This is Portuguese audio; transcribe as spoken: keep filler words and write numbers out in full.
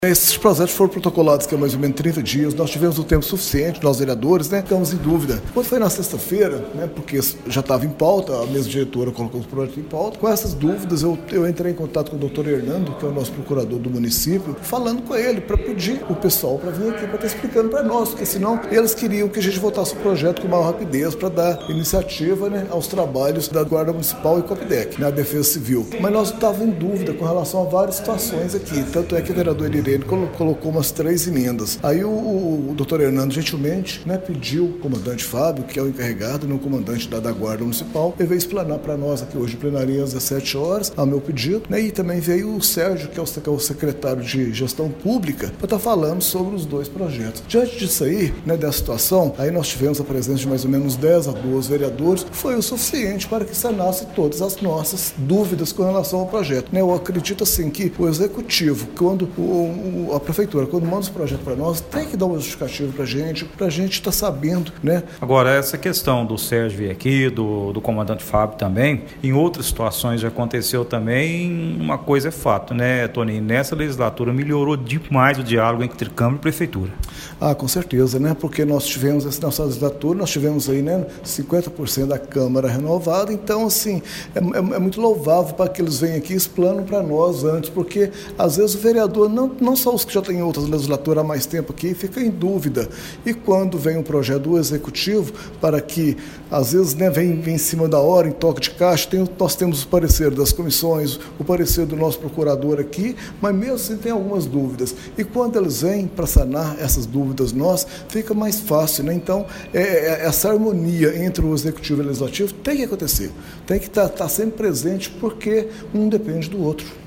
Esses projetos foram protocolados que é mais ou menos trinta dias, nós tivemos o tempo suficiente, nós vereadores, né, ficamos em dúvida. Quando foi na sexta-feira, né, porque já estava em pauta, a mesma diretora colocou os projetos em pauta, com essas dúvidas eu, eu entrei em contato com o doutor Hernando, que é o nosso procurador do município, falando com ele para pedir o pessoal para vir aqui, para estar explicando para nós, porque senão eles queriam que a gente votasse o projeto com maior rapidez para dar iniciativa, né, aos trabalhos da Guarda Municipal e Copidec, na Defesa Civil. Mas nós estávamos em dúvida com relação a várias situações aqui, tanto é que o vereador Irene ele colocou umas três emendas. Aí o, o doutor Hernando gentilmente, né, pediu o comandante Fábio, que é o encarregado, né, o comandante da, da Guarda Municipal, ele veio explanar para nós aqui hoje, plenaria às dezessete horas, ao meu pedido, né, e também veio o Sérgio, que é o, que é o secretário de Gestão Pública, para estar tá falando sobre os dois projetos. Diante disso aí, né, dessa situação, aí nós tivemos a presença de mais ou menos dez a doze vereadores, foi o suficiente para que sanasse todas as nossas dúvidas com relação ao projeto. Né, eu acredito assim que o executivo, quando o, o a prefeitura, quando manda os projetos para nós, tem que dar uma justificativa para a gente, para a gente estar tá sabendo, né? Agora, essa questão do Sérgio vir aqui, do, do comandante Fábio também, em outras situações já aconteceu também, uma coisa é fato, né, Toninho? Nessa legislatura melhorou demais o diálogo entre Câmara e Prefeitura. Ah, com certeza, né? Porque nós tivemos, essa nossa legislatura, nós tivemos aí, né, cinquenta por cento da Câmara renovada, então, assim, é, é, é muito louvável para que eles venham aqui e explanam para nós antes, porque, às vezes, o vereador, não, não só os que já têm outras legislaturas há mais tempo aqui, fica em dúvida. E quando vem um projeto do Executivo, para que, às vezes, né, vem, vem em cima da hora, em toque de caixa, tem, nós temos o parecer das comissões, o parecer do nosso procurador aqui, mas mesmo assim tem algumas dúvidas. E quando eles vêm para sanar essas dúvidas nós, fica mais fácil, né? Então, é, é, essa harmonia entre o Executivo e o Legislativo tem que acontecer. Tem que estar tá, tá sempre presente, porque um depende do outro.